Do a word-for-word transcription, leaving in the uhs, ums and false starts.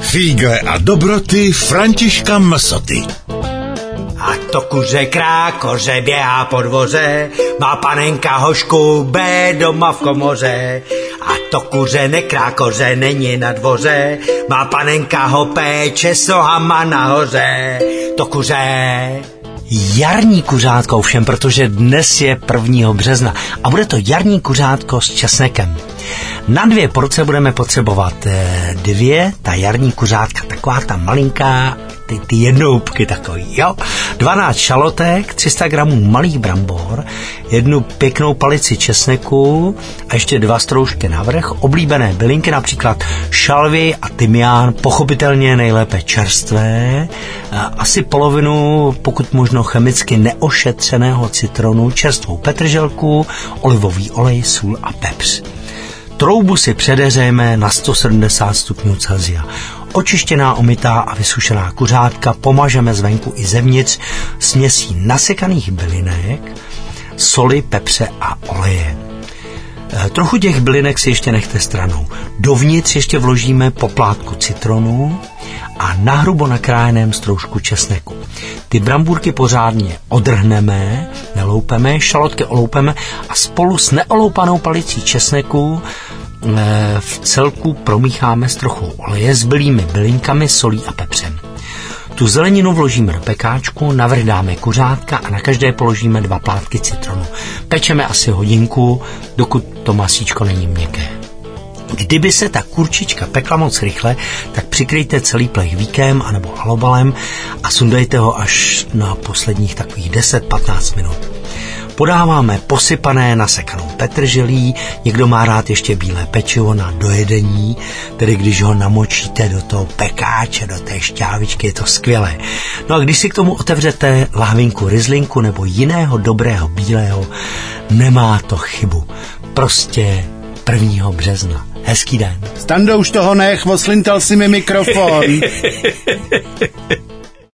Fígle a dobroty Františka Msoty. A to kuře krákoře běhá po dvoře, má panenka hošku B doma v komoře. A to kuře nekrákoře není na dvoře, má panenka ho péče s nohama nahoře. To kuře... Jarní kuřátko ovšem, protože dnes je prvního března a bude to jarní kuřátko s česnekem. Na dvě porce budeme potřebovat dvě, ta jarní kuřátka, taková ta malinká, ty, ty jednoupky takový, jo. dvanáct šalotek, tři sta gramů malých brambor, jednu pěknou palici česneku a ještě dva stroužky navrch, oblíbené bylinky, například šalvy a tymián, pochopitelně nejlépe čerstvé, asi polovinu, pokud možno chemicky neošetřeného citronu, čerstvou petrželku, olivový olej, sůl a pepř. Troubu si předeřejeme na sto sedmdesát stupňů Celsia. Očištěná, umytá a vysušená kuřátka pomažeme zvenku i zevnitř směsí nasekaných bylinek, soli, pepře a oleje. E, trochu těch bylinek si ještě nechte stranou. Dovnitř ještě vložíme poplátku citronu a nahrubo nakrájeném stroužku česneku. Ty brambůrky pořádně odrhneme, neloupeme, šalotky oloupeme a spolu s neoloupanou palicí česneku v celku promícháme s trochou oleje, s bylými bylinkami, solí a pepřem. Tu zeleninu vložíme do pekáčku, navrch dáme kuřátka a na každé položíme dva plátky citronu. Pečeme asi hodinku, dokud to masíčko není měkké. Kdyby se ta kurčička pekla moc rychle, tak přikryjte celý plech víkem anebo alobalem a sundejte ho až na posledních takových deset patnáct minut. Podáváme posypané nasekanou petrželí, někdo má rád ještě bílé pečivo na dojedení, tedy když ho namočíte do toho pekáče, do té šťávičky, je to skvělé. No a když si k tomu otevřete lahvinku rizlinku nebo jiného dobrého bílého, nemá to chybu. Prostě prvního března. Hezký den. Stando, už toho nech, oslintal si mi mikrofon.